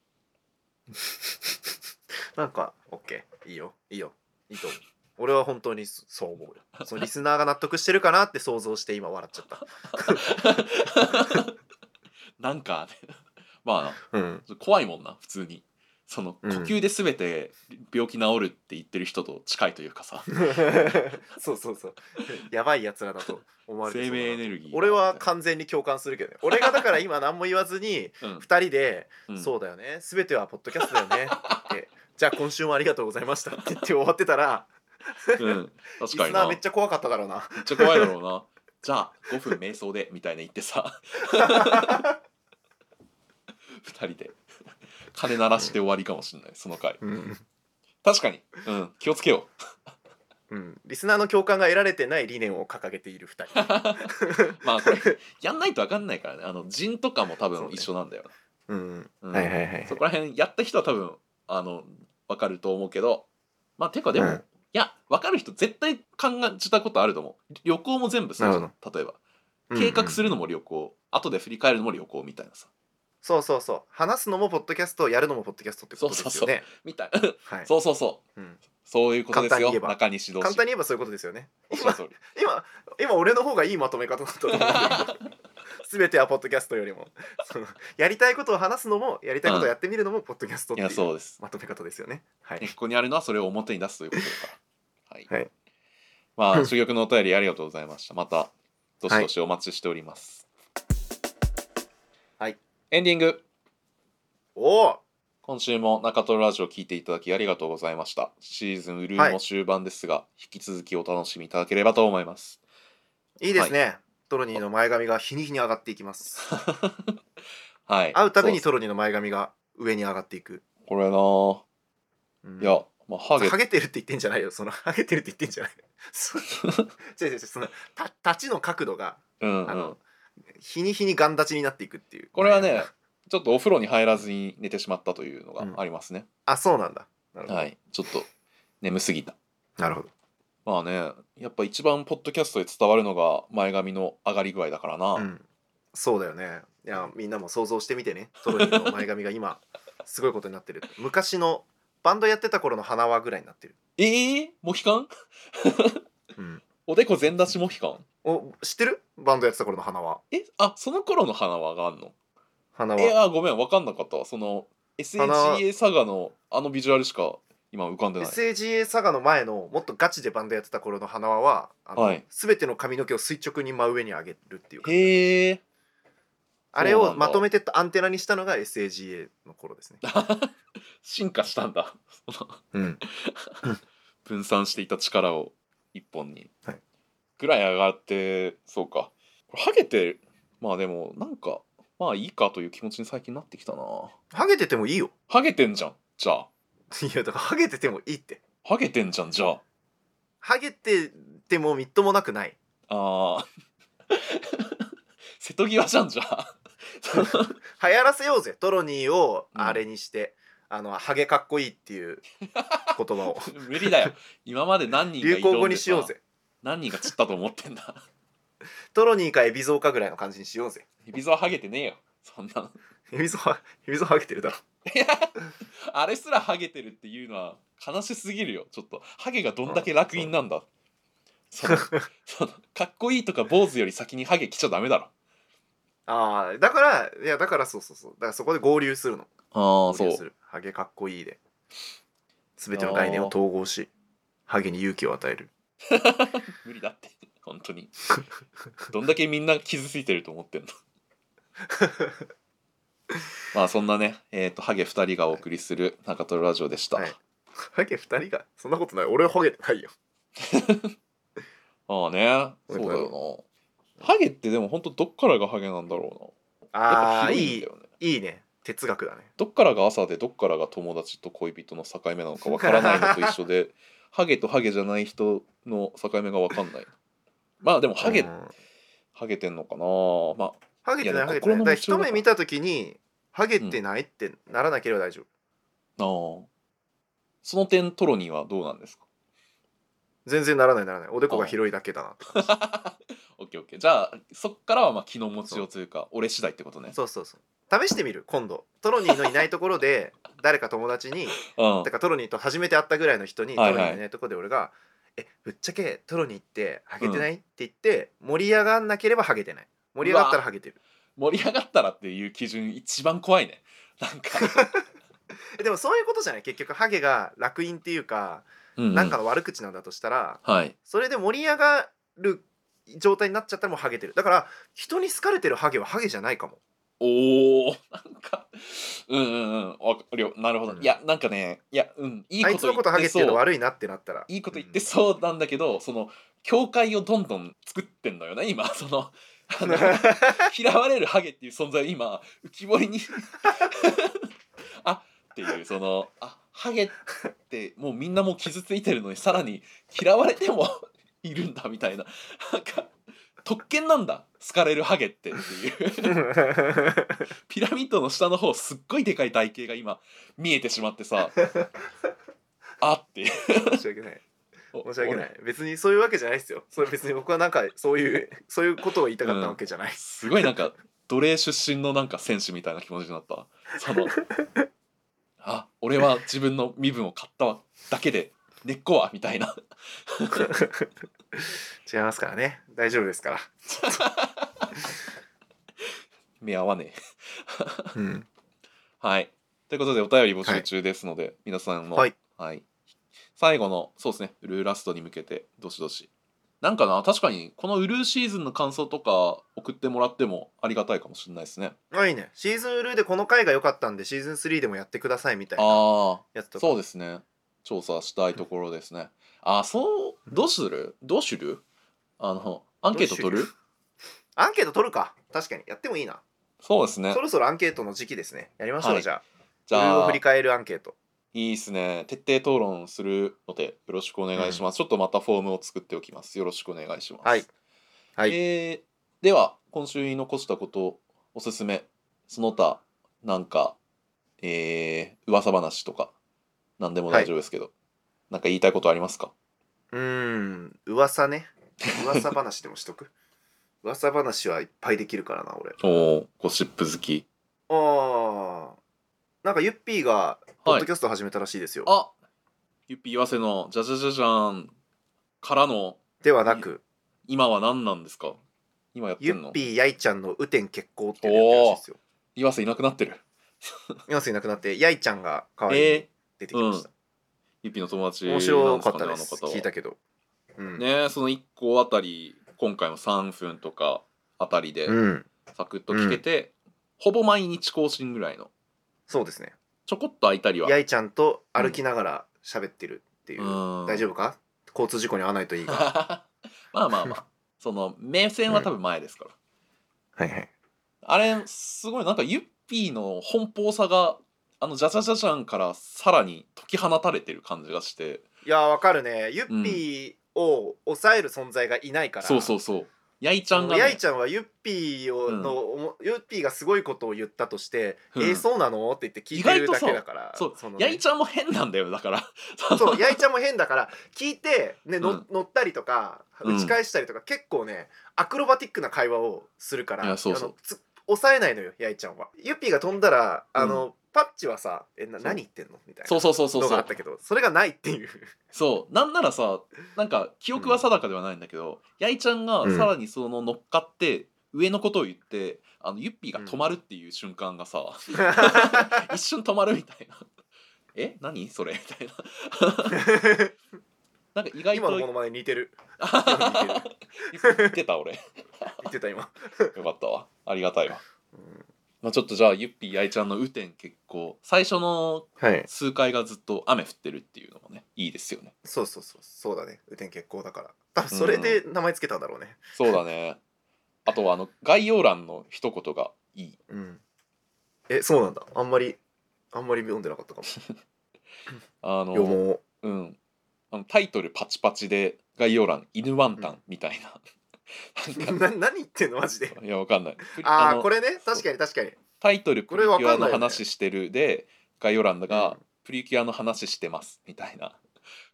なんか OK、 いいよいいと思う。俺は本当にそう思うよ。そのリスナーが納得してるかなって想像して今笑っちゃったなんかまあ、怖いもんな普通に。その呼吸で全て病気治るって言ってる人と近いというかさそうやばいやつらだと思われて生命エネルギー。 俺は完全に共感するけどね。俺がだから今何も言わずに2人でそうだよね、全てはポッドキャストだよねってじゃあ今週もありがとうございましたって言って終わってたら確かにリスナーめっちゃ怖かっただろうな。 めっちゃ怖いだろうな。じゃあ5分瞑想でみたいな言ってさ2人で鐘鳴らして終わりかもしれないその回。確かに、気をつけようリスナーの共感が得られてない理念を掲げている2 人まあこれやんないと分かんないからね。陣とかも多分一緒なんだよな。そこら辺やった人は多分分かると思うけど、まあてかでも、いや分かる人絶対感じたことあると思う。旅行も全部そうじゃん。例えば計画するのも旅行、後で振り返るのも旅行みたいなさ。 そう話すのもポッドキャスト、やるのもポッドキャストってことですよね。 みたいなそういうことですよ。中西同士。 簡単に言えばそういうことですよね。今俺の方がいいまとめ方だったと思うんだけど全てはポッドキャストよりもやりたいことを話すのもやりたいことをやってみるのもポッドキャストっていうまとめ方ですよね。 ここにあるのはそれを表に出すということだから。はい。 まあ珠玉のお便りありがとうございました。またどしどしお待ちしております。 はい。 エンディング。 おお。 今週も中トロラジオ聞いていただきありがとうございました。シーズンウルーも終盤ですが、引き続きお楽しみいただければと思います。 いいですね。トロニーの前髪が日に日に上がっていきます。 はい。 会うたびにトロニーの前髪が上に上がっていく。 これな、いや、まあ、ハゲてるって言ってんじゃないよ。ハゲてるって言ってんじゃない。違う、立ちの角度が、日に日にガン立ちになっていくっていう。 これはね、ちょっとお風呂に入らずに寝てしまったというのがありますね。 あ、そうなんだ。なるほど。 はい。ちょっと眠すぎた。 なるほど。 まあね、やっぱ一番ポッドキャストで伝わるのが前髪の上がり具合だからな。 そうだよね。いや、みんなも想像してみてね。トロニーの前髪が今すごいことになってる。昔のバンドやってた頃の花輪ぐらいになってる。 モヒカンおでこ全出しモヒカン。 知ってる？バンドやってた頃の花輪。 その頃の花輪があんの？ 花輪。 ごめん、分かんなかったわ。その SAGA サガのあのビジュアルしか今浮かんでない。 SAGA サガの前のもっとガチでバンドやってた頃の花輪は全ての髪の毛を垂直に真上に上げるっていう感じ。 へえ。 あれをまとめてアンテナにしたのが SAGA の頃ですね。 進化したんだ。分散していた力を一本に、ぐらい上がって、そうか。これハゲて、まあでもなんかまあいいかという気持ちに最近なってきたな。 ハゲててもいいよ。 ハゲてんじゃん、じゃあ。 いや、だからハゲててもいいって。 ハゲてんじゃん、じゃあ。 ハゲててもみっともなくない。 瀬戸際じゃん、じゃあ。 流行らせようぜ、トロニーをあれにして、ハゲかっこいいっていう言葉を。 無理だよ。今まで何人が流行語にしようぜ。 何人が釣ったと思ってんだ。 トロニーか海老蔵かぐらいの感じにしようぜ。 海老蔵はハゲてねえよ、そんなの。 海老蔵ハゲてるだろ。 あれすらハゲてるっていうのは悲しすぎるよ。ちょっとハゲがどんだけ楽印なんだ。そのかっこいいとか坊主より先にハゲ来ちゃダメだろ。 だからそうだからそこで合流するの。 そうハゲかっこいいで全ての概念を統合しハゲに勇気を与える。 無理だって本当に。どんだけみんな傷ついてると思ってんの。まあそんなね、ハゲ2人がお送りする中トロラジオでした。 ハゲ2人がそんなことない。俺はハゲてないよ。 そうだよな。ハゲってでも本当どっからがハゲなんだろうな。やっぱ広いんだよね。 いいね。哲学だね。 どっからが朝でどっからが友達と恋人の境目なのかわからないのと一緒でハゲとハゲじゃない人の境目がわかんない。まあでもハゲてんのかな。まあハゲてない。だから一目見た時にハゲてないってならなければ大丈夫。その点トロニーはどうなんですか？ 全然ならない。おでこが広いだけだなって感じ。 オッケー。じゃあそっからはまあ気の持ちようというか俺次第ってことね。 そう試してみる。今度トロニーのいないところで誰か友達にだからトロニーと初めて会ったぐらいの人にトロニーのいないところで俺がぶっちゃけトロニーってハゲてない、って言って盛り上がんなければハゲてない。盛り上がったらハゲてる。 盛り上がったらっていう基準一番怖いね。なんかでもそういうことじゃない。結局ハゲが楽印っていうか、なんかの悪口なんだとしたら、それで盛り上がる状態になっちゃったらもうハゲてる。だから人に好かれてるハゲはハゲじゃないかも。 なんかわかるよ。なるほど。いやなんかね、いいこと言ってそう。 あいつのことハゲっていうの悪いなってなったらいいこと言ってそうなんだけど、その境界をどんどん作ってんのよね今。その嫌われるハゲっていう存在を今浮き彫りにっていうそのハゲってもうみんなもう傷ついてるのにさらに嫌われてもいるんだみたいな、なんか特権なんだ好かれるハゲっていうピラミッドの下の方すっごいでかい台形が今見えてしまってさって申し訳ない。別にそういうわけじゃないですよ。それ別に僕はなんかそういうことを言いたかったわけじゃない。 すごいなんか奴隷出身のなんか戦士みたいな気持ちになった。その俺は自分の身分を買っただけで根っこはみたいな。 違いますからね。大丈夫ですから。 目合わねえ。はい。ということでお便り募集中ですので、皆さんの、最後のそうですねルーラストに向けてどしどしなんかな、確かにこのウルーシーズンの感想とか送ってもらってもありがたいかもしれないですね。 いいね。シーズンウルーでこの回が良かったんでシーズン3でもやってくださいみたいなああ、 やつとか。 そうですね。調査したいところですね。そう、どうするアンケート取る？ アンケート取るか。確かにやってもいいな。 そうですねそ。ろそろアンケートの時期ですね。やりましょう、 はいじゃあ。 じウルーをゃあ振り返るアンケート。 いいですね。徹底討論するのでよろしくお願いします。ちょっとまたフォームを作っておきます。よろしくお願いします。 はいはいでは今週言い残したこと、おすすめ、その他なんか噂話とか何でも大丈夫ですけど、なんか言いたいことありますか？ 噂ね。噂話でもしとく。噂話はいっぱいできるからな、俺。 ゴシップ好き。 なんかユッピーがポッドキャスト始めたらしいですよ。 ゆっぴーわせのじゃじゃじゃじゃんからのではなく、 今は何なんですか？今やってんの？ ユッピーやいちゃんの雨天決行っていうのやってるらしいですよ。 岩瀬いなくなってる。 今すぐいなくなってやいちゃんが代わりに出てきました。 ゆっぴーの友達なん面ですかね、 白かったです。 あの方は聞いたけど。 ね、その1個あたり今回も3分とかあたりでサクッと聞けて、ほぼ毎日更新ぐらいの、 そうですね。 ちょこっと空いたりはやいちゃんと歩きながら喋ってるっていう、 うん大丈夫か？交通事故に遭わないといいが。 まあまあまあその目線は多分前ですから、 はいはい。 あれすごいなんかユッピーの奔放さがジャジャジャジャンからさらに解き放たれてる感じがして、 いやわかるね。ユッピーを抑える存在がいないから。 そうそうそう、やいちゃんが、ね、 やいちゃんはユッピーユッピーがすごいことを言ったとして、そうなのって言って聞いてるだけだから。 そう、 ね、 やいちゃんも変なんだよだからそう、やいちゃんも変だから聞いて、ね、乗ったりとか打ち返したりとか、結構ねアクロバティックな会話をするから、抑えないのよやいちゃんは。ユッピーが飛んだらパッチはさ何言ってんのみたいなのがあったけど、それがないっていう。 そうなんならさ、なんか記憶は定かではないんだけど、やいちゃんがさらにその乗っかって上のことを言ってユッピーが止まるっていう瞬間がさ、一瞬止まるみたいな何それみたいななんか意外と今のものまで似てる。 言ってた俺言ってた今。 よかったわ、ありがたいわ。ちょっとじゃあゆっぴーやいちゃんの雨天決行、最初の数回がずっと雨降ってるっていうのもね、いいですよね。 そうだね、雨天決行だから多分それで名前つけたんだろうね。 そうだね。あとは概要欄の一言がいい。 そうなんだ。あんまり読んでなかったかも。読もう。タイトルパチパチで概要欄犬ワンタンみたいな。何言ってんのマジで。 いやわかんない。 これね、確かにタイトルプリキュアの話してるで、概要欄がプリキュアの話してますみたいな、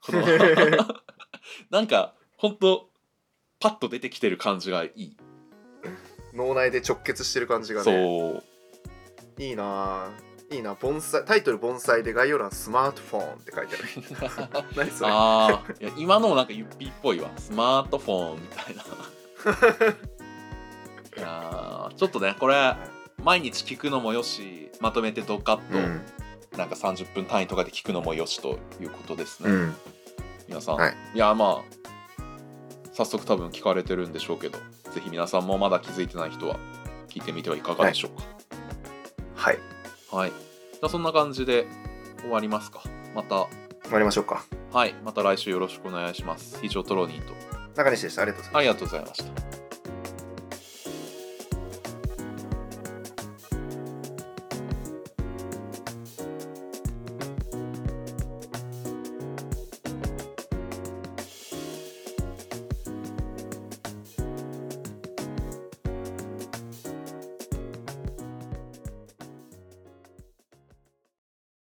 なんかほんとパッと出てきてる感じがいい。 脳内で直結してる感じがね。そういいな。盆栽、タイトル盆栽で概要欄スマートフォンって書いてある。何それ。 いや今のもなんかユッピーっぽいわ。スマートフォンみたいな。いやちょっとねこれ毎日聞くのもよし、まとめてドカッと、なんか30分単位とかで聞くのもよしということですね。皆さん、いや早速多分聞かれてるんでしょうけど、ぜひ皆さんもまだ気づいてない人は聞いてみてはいかがでしょうか。はい、じゃあそんな感じで終わりますか。また終わりましょうか。 はい、また来週よろしくお願いします。以上トロニーと中西でした。ありがとうございました。 ありがとうございました。